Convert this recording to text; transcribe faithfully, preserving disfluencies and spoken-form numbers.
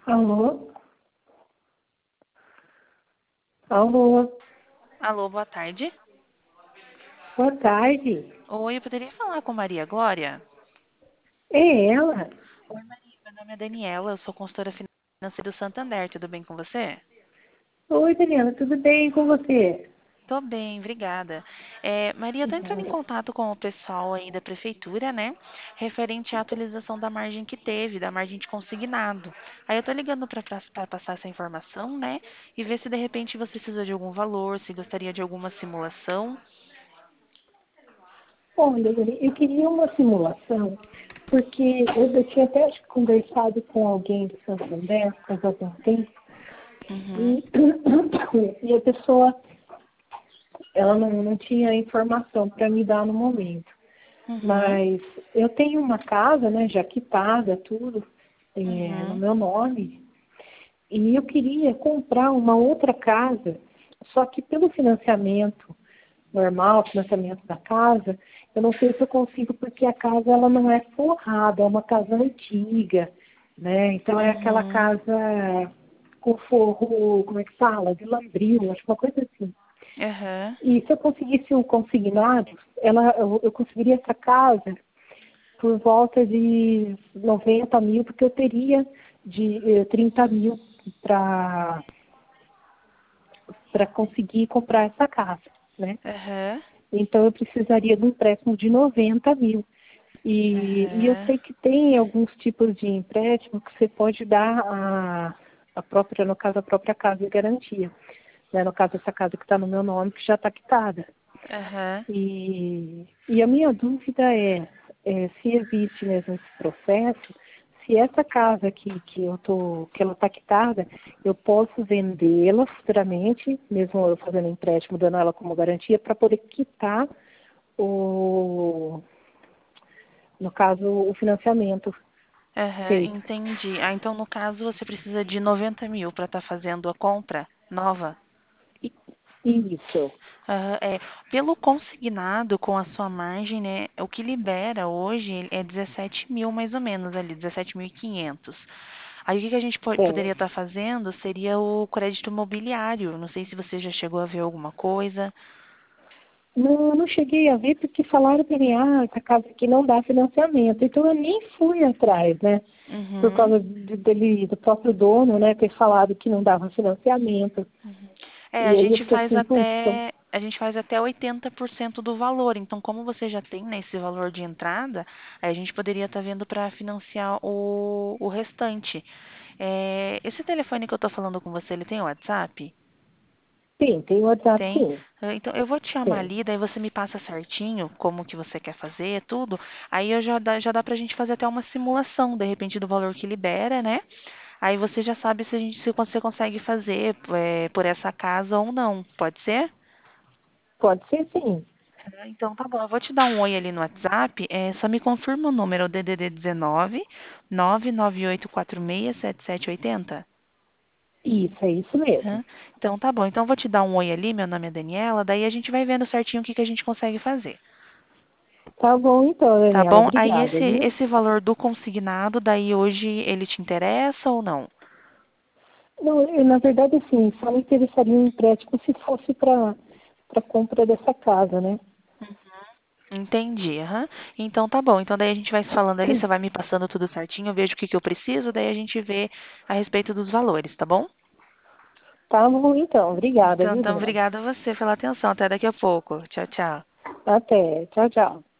Alô? Alô? Alô, boa tarde. Boa tarde. Oi, eu poderia falar com Maria Glória? É ela? Oi, Maria, meu nome é Daniela, eu sou consultora financeira do Santander, tudo bem com você? Oi, Daniela, tudo bem com você? Tô bem, obrigada. É, Maria, eu tô entrando em contato com o pessoal aí da prefeitura, né? Referente à atualização da margem que teve, da margem de consignado. Aí eu tô ligando para passar essa informação, né? E ver se de repente você precisa de algum valor, se gostaria de alguma simulação. Olha, Dani, eu queria uma simulação, porque eu, eu tinha até acho que, conversado com alguém do Santander faz algum tempo, Uhum, e, e a pessoa ela não, não tinha informação para me dar no momento. uhum, Mas eu tenho uma casa, né, já quitada, tudo, é, no uhum, meu nome. E eu queria comprar uma outra casa, só que pelo financiamento normal, financiamento da casa, eu não sei se eu consigo, porque a casa ela não é forrada, é uma casa antiga, né? Então é aquela uhum. casa com forro, como é que fala? De lambril, acho que uma coisa assim. Aham. E se eu conseguisse um consignado, ela, eu, eu conseguiria essa casa por volta de noventa mil, porque eu teria de eh, trinta mil para para conseguir comprar essa casa, né? Aham. Então eu precisaria de um empréstimo de noventa mil. E, e eu Aham. sei que tem alguns tipos de empréstimo que você pode dar a, a própria, no caso, a própria casa de garantia. Né? No caso, essa casa que está no meu nome, que já está quitada. Aham. E, e a minha dúvida é, é se existe mesmo esse processo, se essa casa aqui que eu tô, que ela está quitada, eu posso vendê-la futuramente, mesmo eu fazendo empréstimo, dando ela como garantia, para poder quitar o, no caso, o financiamento Aham, feito. entendi. Ah, então no caso você precisa de noventa mil para estar fazendo a compra nova? E- Isso. Aham, é, pelo consignado com a sua margem, né, o que libera hoje é dezessete mil mais ou menos ali, dezessete mil e quinhentos. Aí o que que a gente po- poderia Certo. estar fazendo seria o crédito imobiliário. Não sei se você já chegou a ver alguma coisa. Não, não cheguei a ver porque falaram para mim, ah, essa casa aqui não dá financiamento. Então eu nem fui atrás, né? Por Uhum. causa de- dele, do próprio dono, né, ter falado que não dava financiamento. Uhum. É, a E aí eu gente fiquei faz assim, putz, então, até a gente faz até oitenta por cento do valor. Então, como você já tem, né, esse valor de entrada, aí a gente poderia estar vendo para financiar o, o restante. É, esse telefone que eu estou falando com você, ele tem WhatsApp? sim, tem o WhatsApp, Tem? sim, Ah, então, eu vou te chamar tem. ali, daí você me passa certinho como que você quer fazer, tudo. Aí eu já dá, já dá pra gente fazer até uma simulação, de repente, do valor que libera, né? Aí você já sabe se a gente, se você consegue fazer é, por essa casa ou não. Pode ser? Pode ser sim. Ah, então tá bom. Eu vou te dar um oi ali no WhatsApp. É, só me confirma o número, o D D D dezenove, nove nove oito quatro seis sete sete oito zero. Isso, é isso mesmo. Aham. Então tá bom. Então eu vou te dar um oi ali, meu nome é Daniela, daí a gente vai vendo certinho o que que a gente consegue fazer. Tá bom então, Tá Daniela, bom? Aí obrigada, esse viu? esse valor do consignado, daí hoje ele te interessa ou não? Não, eu, na verdade, assim, só me interessaria um empréstimo se fosse para para compra dessa casa, né? Entendi, aham. Então tá bom. Então daí a gente vai se falando ali, você vai me passando tudo certinho, eu vejo o que que eu preciso, daí a gente vê a respeito dos valores, tá bom? Tá bom então, obrigada, Então, viu, então Daniela? obrigada a você pela atenção. Até daqui a pouco. Tchau, tchau. Até, tchau, tchau.